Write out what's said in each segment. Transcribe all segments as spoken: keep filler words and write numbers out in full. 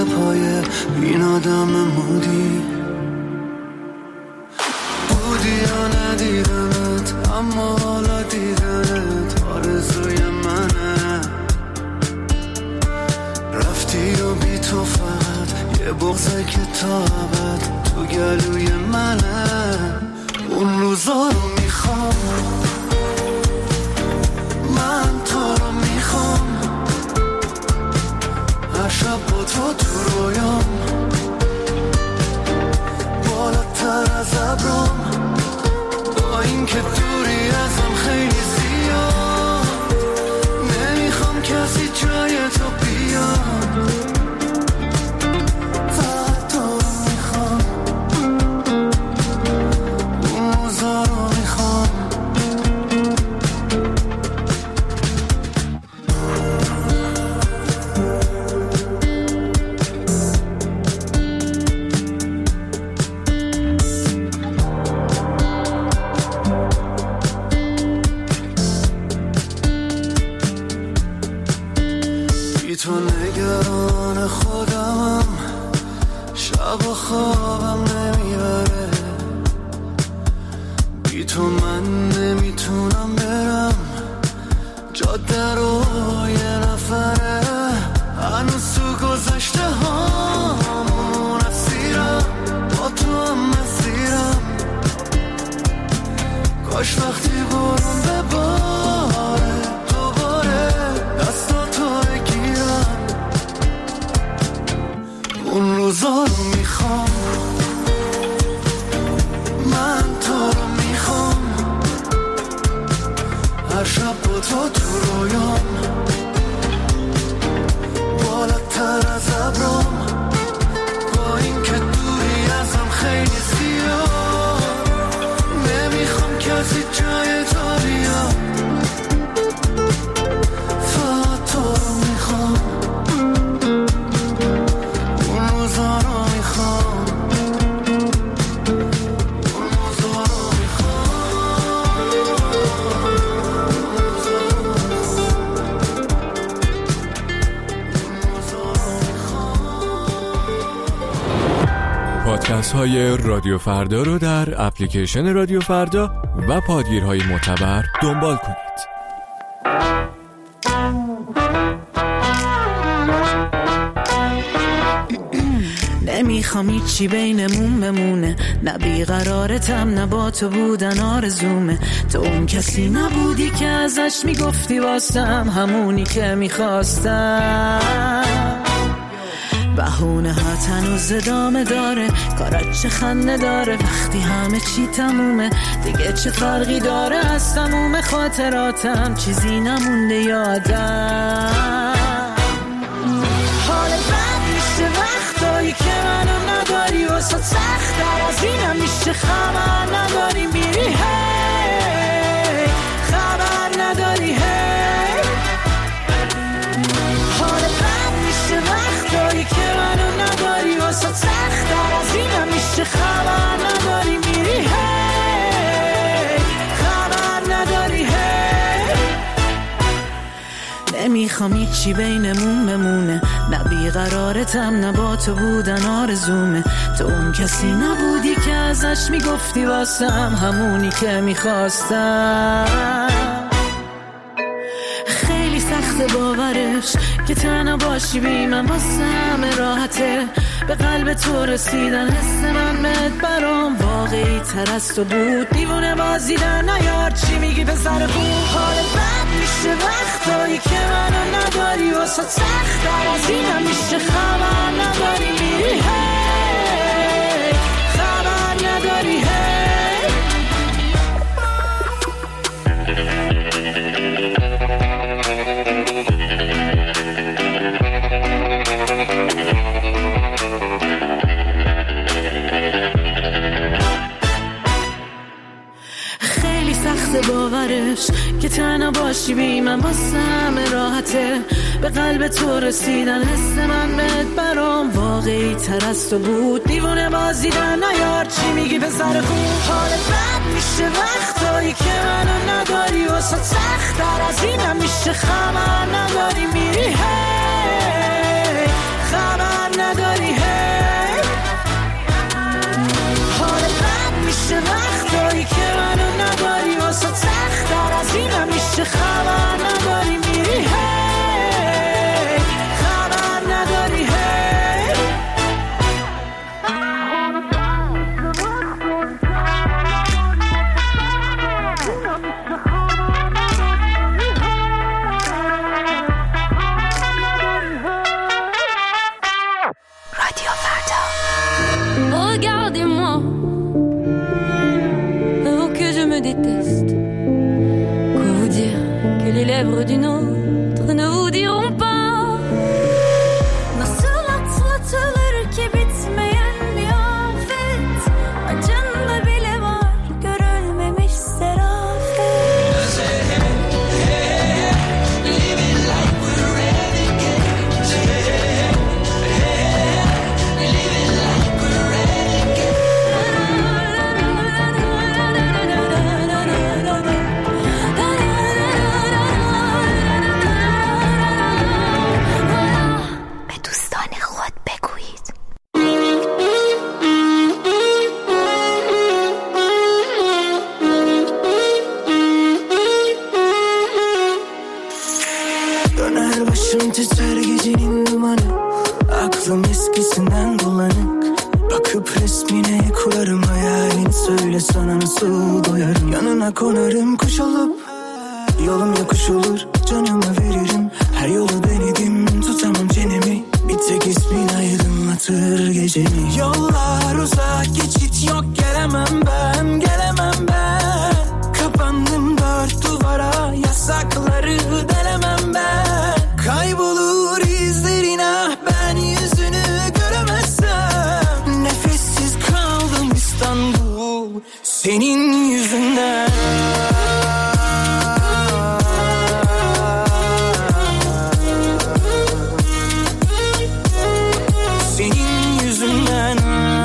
پای این آدم مودی بودی یا ندیدمت، اما حالا دیدنت آرزوی منه. رفتی و بی تو فقط یه بغضه که تا ابد تو گلوی منه. اون روزا رو میخوام، من تو رو میخوام، هر شب با تو تو رویام، بالاتر از ابرام، با این که دوری ازم خیلی زیاد، نمیخوام کسی جای تو بیاد. فقط تو رو میخوام، اون روزا رو میخوام. تو نگران خودمم، شب و خوابم نمیبره، بی تو من نمیتونم برم جاده رو یه نفره. هنوز تو گذشته هامون اسیرم، با تو هم مسیرم. کاش وقتی برم بباره دوباره دستاتو بگیرم. اون روزا رو میخوام، من تو رو میخوام، هر شب با تو تو رویام، بالاتر از ابرام، با این که دوری ازم خیلی زیاد، نمیخوام کسی جای تو بیاد. فقط تو رو میخوام، اون روزا رو میخوام، اون روزا رو پادکست های رادیو فردا رو در اپلیکیشن رادیو فردا و پادگیرهای معتبر دنبال کنید. نمیخوام هیچی بینمون بمونه، نه بیقرارتم نه با تو بودن آرزومه. تو اون کسی نبودی که ازش میگفتی واسم همونی که میخواستم. بهونه ها تنوز ادامه داره، کارت چه خنده داره وقتی همه چی تمومه. دیگه چه فرقی داره از تموم خاطراتم، چیزی نمونده یادم. حال بد میشه وقتایی که منو نداری، واسه سخت‌تر از اینم میشه خبر نداری میری هی، خبر نداری هی. حال بد میشه وقتایی که منو نداری، واسه سخت‌تر از اینم میشه خبر نداری میری هی، خبر نداری هی. نمیخوام هیچی بینمون بمونه، نه بیقرارتم نه با تو بودن آرزومه. تو اون کسی نبودی که ازش میگفتی واسم همونی که میخواستم. خیلی سخت باورش که تنها باشی بی من واسم راحته. به قلب تو رسیدن حس من بهت برام واقعی تر از تو بود. دیوونه بازی در نیار چی میگی پسر خوب. حال بد میشه وقتایی که منو نداری، واسه سخت‌تر از اینم میشه خبر نداری میری هی، خبر نداری هی. خیلی سخت باورش که تنها باشی بی من واسم راحته. به قلب تو رسیدن حس من بهت برام واقعی تر از تو بود. دیوونه بازی در نیار چی میگی پسر خوب. حال بد میشه وقتایی که منو نداری، واسه سخت‌تر از اینم میشه خبر نداری میری هی، خبر نداری که خبر نداری میری هی خبر نداری هی Regardez-moi, oh que je me déteste. Quoi vous dire que les lèvres d'une autre ne vous diront pas. Nasıl atlatılır ki bitmeyen bir afet. Acında bile var görülmemiş serafet. Living like we're renegades. Living like we're renegades. به دوستان خود بگویید. Döner başım titrer gecenin dumanı. Aklım eskisinden bulanık. Bakıp resmine kurarım hayalini. Söyle sana nasıl doyarım. Yanına konarım kuş olup. Yolum yokuş olur canımı veririm. Her yolu denedim tutamam çenemi. Bir tek ismin aydınlatır gecemi. Yollar uzak geçit yok gelemem ben. Gelemem ben. Kapandım dört duvara. Yasakları delemem ben. Kaybolur izlerin ah ben yüzünü göremezsem. Nefessiz kaldım İstanbul senin yüzünden. Senin yüzünden.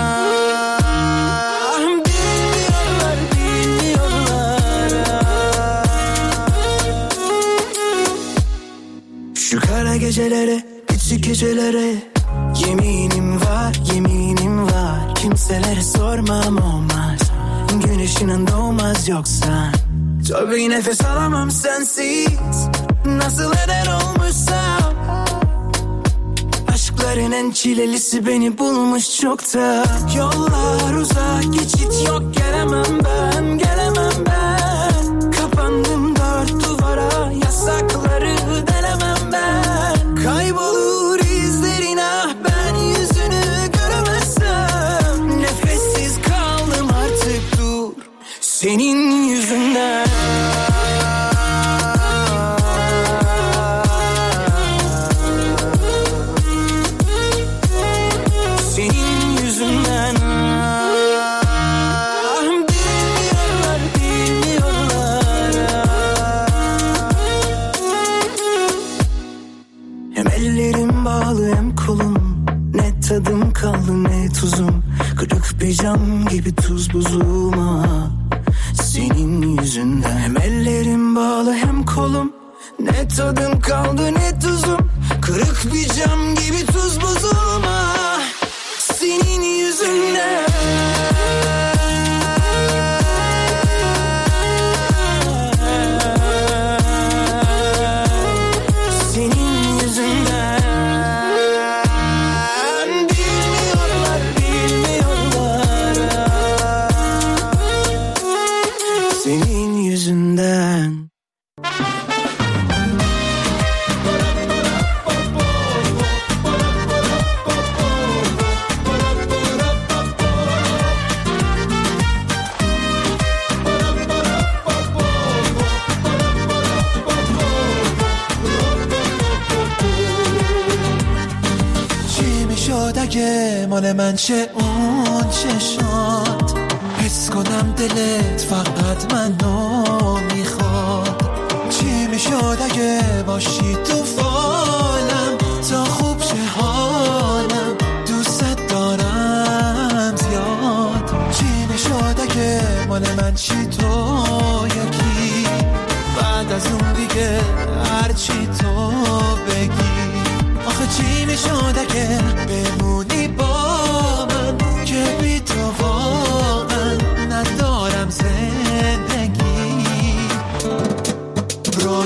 Ah, bilmiyorlar, bilmiyorlar. Şu kara gecelere, küçük gecelere yeminim var, yeminim var. Kimselere sormam olmaz. Güneşinin doğmaz yoksa. Tabii nefes alamam sensiz. Nasıl eder olmuşsam. Aşkların en çilelisi beni bulmuş çokta. Yollar uzak geçit yok gelemem ben. Gelemem ben. Kapandım dört duvara. Yasakları delemem ben. Kaybolur izlerin ah ben yüzünü göremezsem. Nefessiz kaldım artık dur senin yüzünden. Senin yüzünden. Ah, bilmiyorlar, bilmiyorlar. Hem ellerim bağlı hem kolum. Ne tadım kaldı ne tuzum. Kırık bir cam gibi tuz buzum ah. Senin yüzünden. Hem ellerim bağlı hem kolum. Ne tadım kaldı ne tuzum. Kırık bir cam gibi tuz buzum ah. Senin yüzünden. Senin yüzünden. Bilmiyorlar, bilmiyorlar. Senin yüzünden. اگه مال من چه اون چشات حس کنم دلت فقط منو میخواد. چی میشد اگه باشی تو فالم تا خوب شه حالم دوست دارم زیاد. چی میشد اگه مال من چی تو یکی بعد از اون دیگه هرچی تو بگی. آخه چی میشد اگه بمونی با من که بی تو واقعا ندارم زندگی.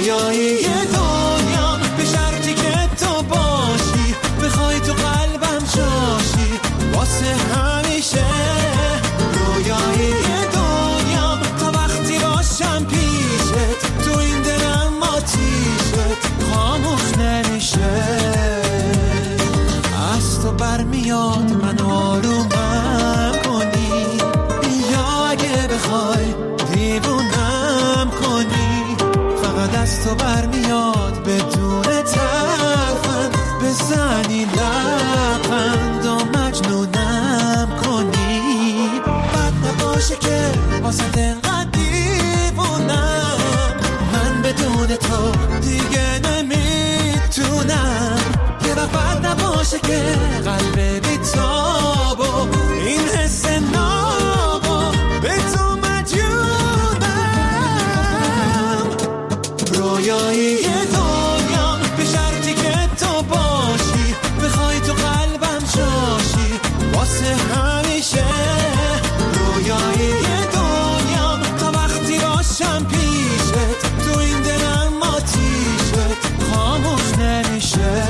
میاد من آرومم کنی، یا اگه بخوای دیوونم کنی، فقط از تو برمیاد بدون ترفند بزنی لبخند و مجنونم کنی. بد نباشه که واسه دنقدر دیوونم، من بدون تو دیگه نمیتونم. یه وقت بد نباشه که قلب بیتاب و این حس نابو به تو مجنونم. رویایی دنیا به شرطی که تو باشی، بخوای تو قلبم جاشی واسه همیشه. رویایی دنیا تا وقتی باشم پیشت، تو این دلم آتیشت خاموش نمیشه.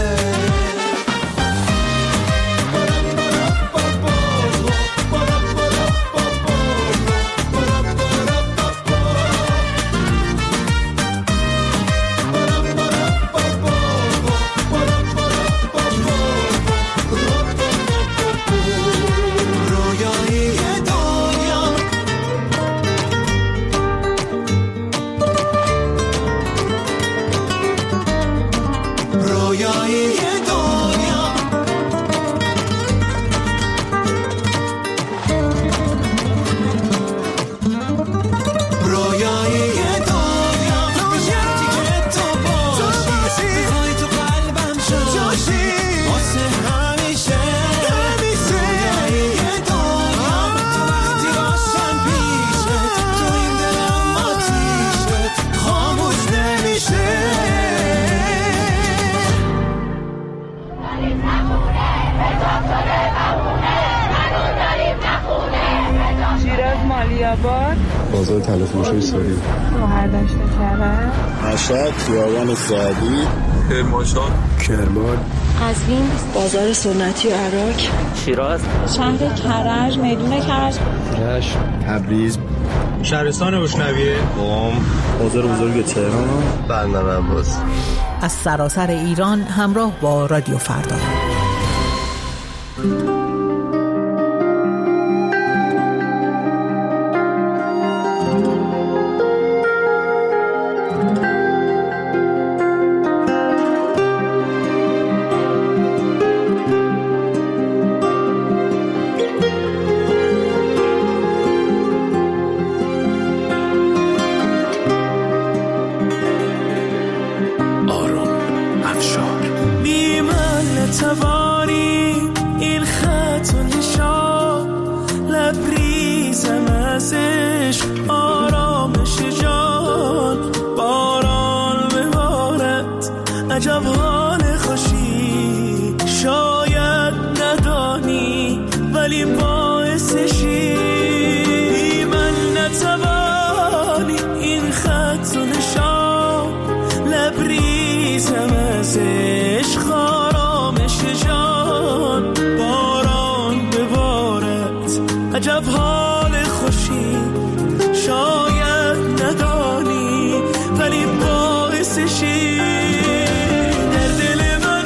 بازار تلفروشی ساری شوهر داشته کرده مشهد خیابان سعدی کرمانشاه کرمان قزوین بازار سنتی عراق شیراز شهر کرج میدون کرج رشت تبریز شهرستان بشنویه قم بازار بزرگ تهران بندر عباس. از سراسر ایران همراه با رادیو فردا.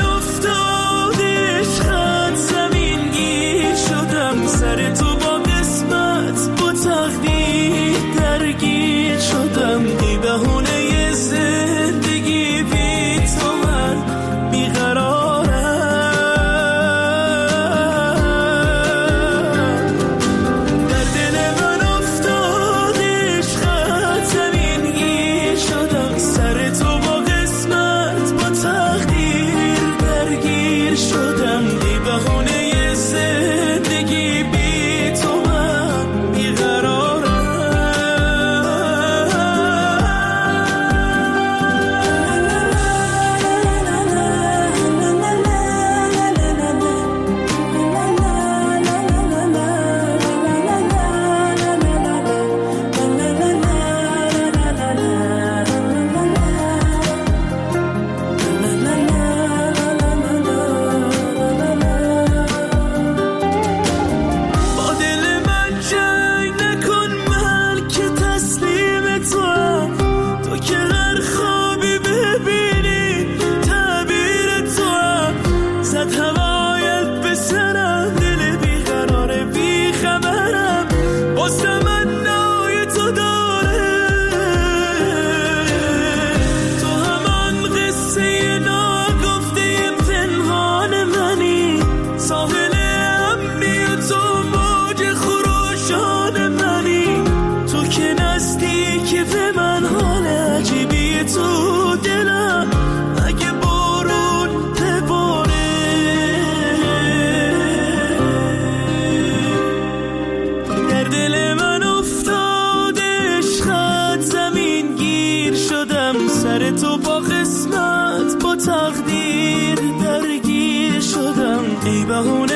سر تو با قصه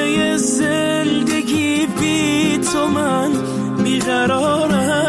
بهونه زندگی بی تو من بیقرارم.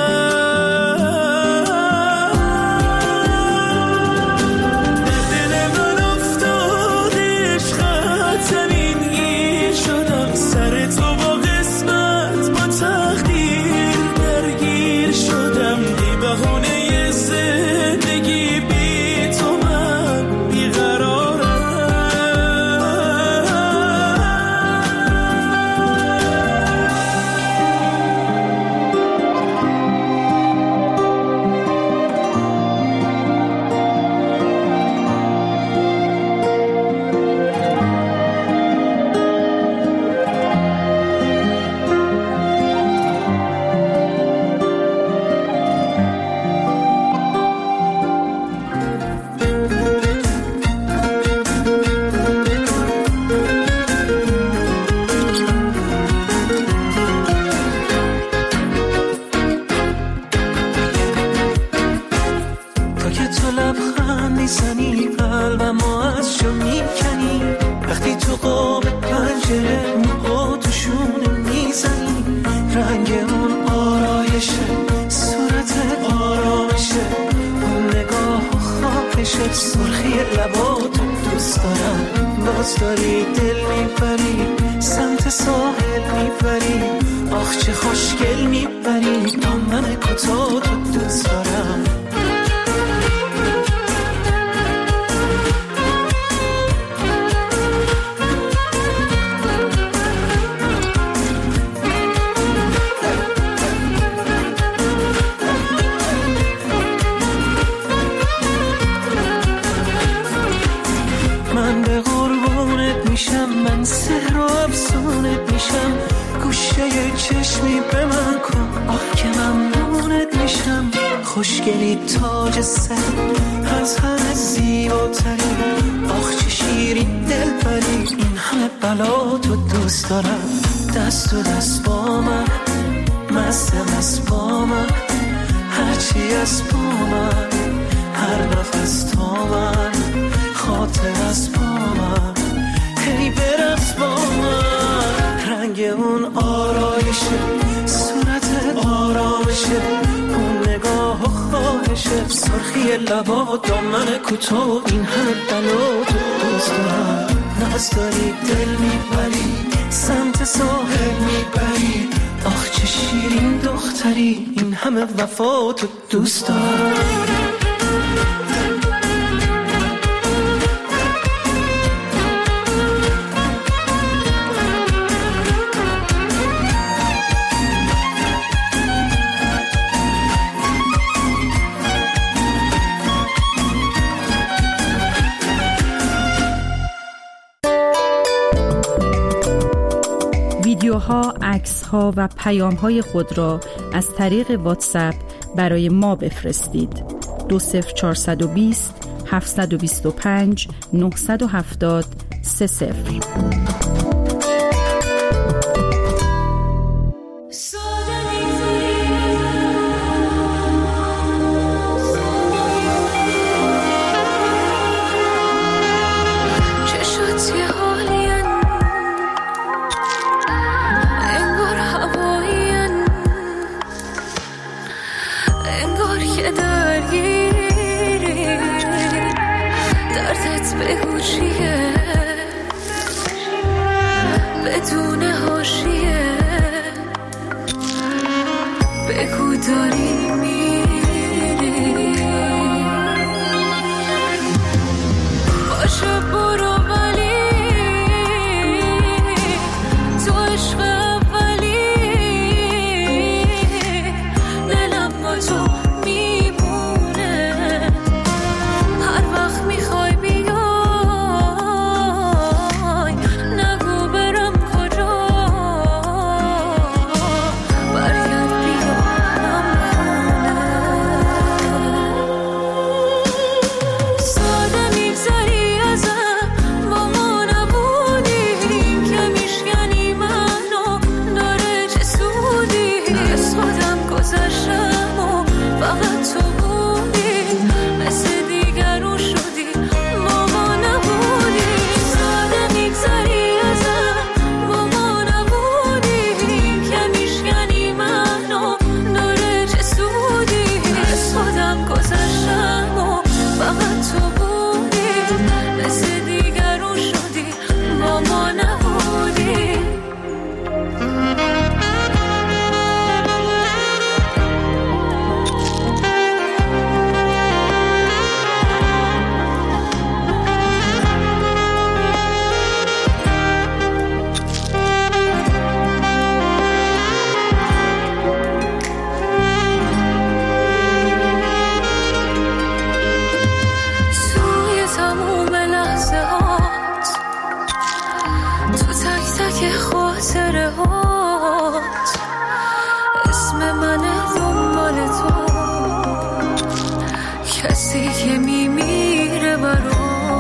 سرخی لباتو دوست دارم، باز داری دل میبری سمت ساحل میبری، آخ چه خوشگل میبری دامن کوتاه تو دوست دارم. سحر و افسونت میشم، گوشه چشمی به من کن، آه که ممنونت میشم. خوشگلی تاج سر از همه زیباتری، آخ چه شیرین دل بری، این همه بلا تو دوست دارم. دست و دست با من، مست مست با من، هرچی از با من، هر نفس تا من، خاطر از با من، هی برقص با من. رنگ اون آرایشه، صورت آرامشه، اون نگاه و خواهشه، سرخی لبا دامن کوتاه، این همه بلا تو دوست دارم. ناز داری دل میبری سمت ساحل میبری، آخ چه شیرین دختری، این همه وفا تو دوست دارم. ویدیوها، عکس‌ها و پیام‌های خود را از طریق واتساپ برای ما بفرستید. دو صفر چهارصد و بیست هفتصد و بیست و پنج نهصد و هفتاد سه صفر. دردت بگو چیه، که خاطره هات اسم منه دنبال تو، کسی که میمیره برات.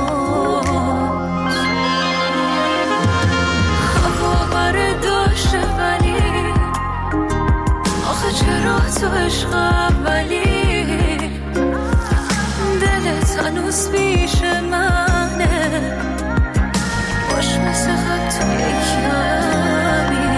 هوا بره داشته ولی آخه چرا تو عشق اولی دلت هنوز پیش منه، باش مثل خط توی کمی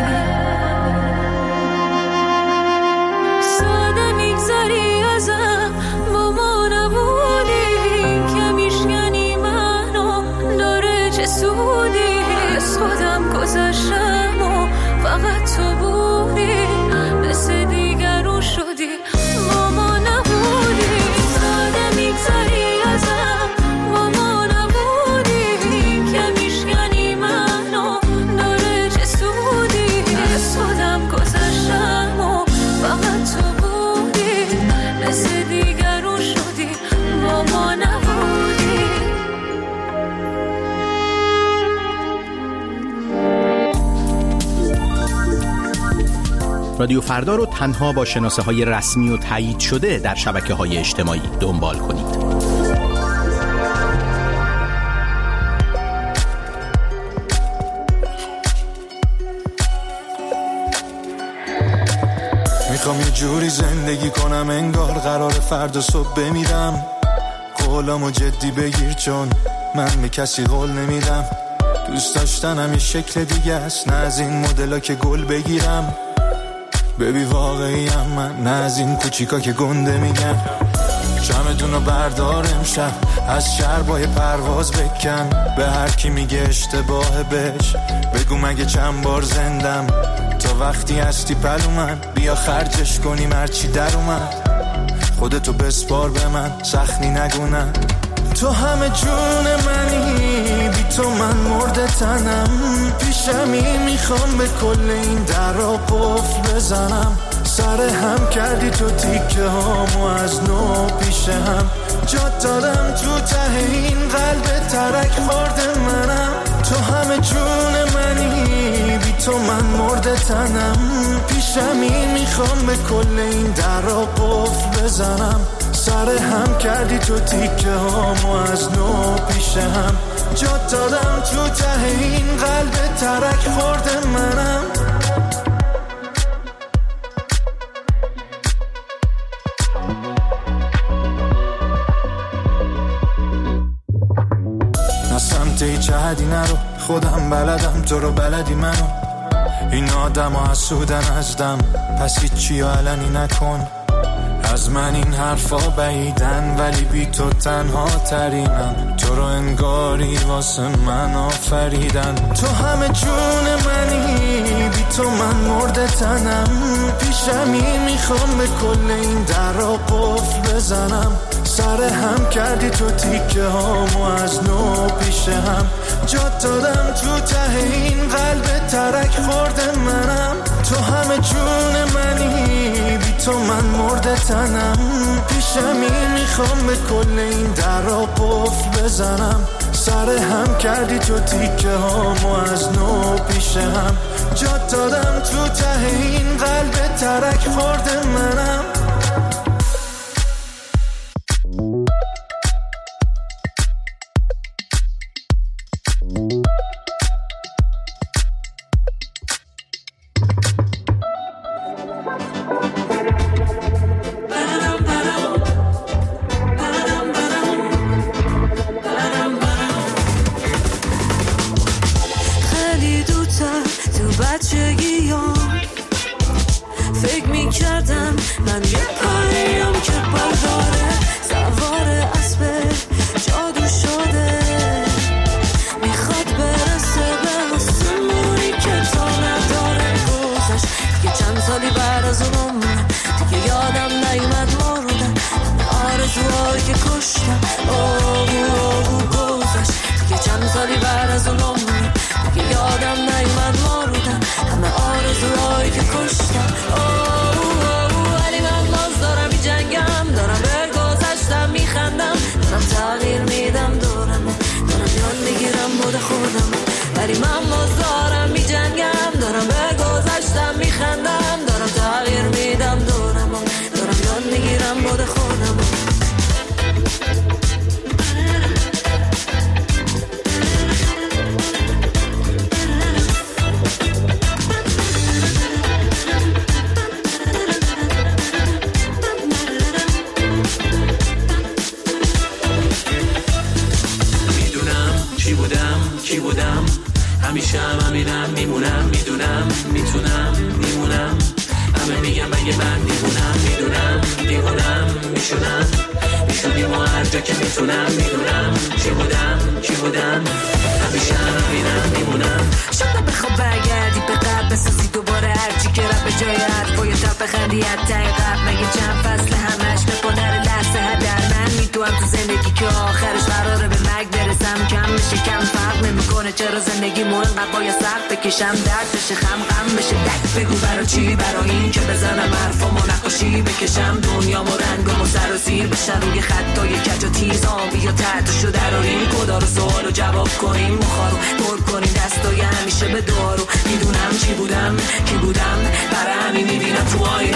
ساده میگذاری ازم با ما نبودی که میشکنی منو داره چه سودی. از خودم گذاشتم و فقط تو بودی، مثل دیگرون شدی با ما نبودی. ساده میگذاری ازم با ما نبودی که میشکنی منو داره چه سودی. از خودم گذاشتم و فقط تو بودی، مثل دیگرون شدی با ما نبودی. رادیو فردا رو تنها با شناسه های رسمی و تایید شده در شبکه های اجتماعی دنبال کنید. میخوام یه جوری زندگی کنم انگار قرار فردا صبح بمیرم. قولامو جدی بگیر چون من به کسی قول نمیدم. دوست داشتنم یه شکل دیگه است، نه از این مدلا که گل بگیرم. ببی واقعیم من، نه از این کوچیکا که گنده میگن. جمعتونو بردار امشب از شربای پرواز بکن. به هر کی میگه اشتباه بهش بگو مگه چند بار زندم. تا وقتی هستی پلو من بیا خرجش کنیم هرچی در اومد. خودتو بسپار به من سخنی نگونم. تو همه جون منی، بی تو من مرده تنم. پیشمی میخوام به کل این در را قفل بزنم. سر هم کردی تو تیکه هامو از نو پیش هم. جات دادم تو ته این قلب ترک خورده منم. تو همه جون منی، بی تو من مرده تنم. پیشمی میخوام به کل این در را قفل بزنم. سر هم کردی تو تیکه هامو از نو پیش هم. جات دادم تو ته این قلب ترک خورده منم. نه سمت هیچ حدی نرو، خودم بلدم تو رو بلدی منو. این آدم ها حسودن ازدم، پس هیچی علنی نکن. از من این حرفا بعیدن ولی بی تو تنها ترینم. تو رو انگاری واسه من آفریدن. تو همه جون منی، بی تو من مرده تنم. پیشمی میخوام به کل این در را قفل بزنم. سر هم کردی تو تیکه هامو از نو پیش هم. جات دادم تو ته این قلب ترک خورده منم. تو همه جون منی، بی تو من مرده تنم. پیشمی میخوام به کل این در را قفل بزنم. سر هم کردی تو تیکه هامو از نو پیش هم. جات دادم تو ته این قلب ترک خورده منم. سالی بعد از اون عمره دیگه یادم نیومد ما رو دن همه میتونم میمونم، همه میگم مگه من دیوونم، میدونم دیوونم میشونم میشونیم و هر جا که میتونم، میدونم چی بودم چی بودم همیشه همینم میمونم. شاید بخواب برگردی به قبل بسازی دوباره هرچی که رب به جای حرفای تب بخندی حتی قبل مگه چند فصل همش بپادر لحظه هدر من میتونم تو زندگی که آخرش قراره به مرگ برسم کم میشه کم فرق نمیکنه چرا زندگی مون قبای سخت بکشم درد بشه خم غم بشه دک بگو برا چی برا این که بزنم حرفامو نقاشی بکشم دنیامو رنگمو سر و زیر بشن روی خطای کج و تیز آبی و تحتشو دراریم کدا رو سوالو جواب کنیم مخارو پر کنیم دستای همیشه به دارو میدونم چی بودم کی بودم برای همین میبینم تو آی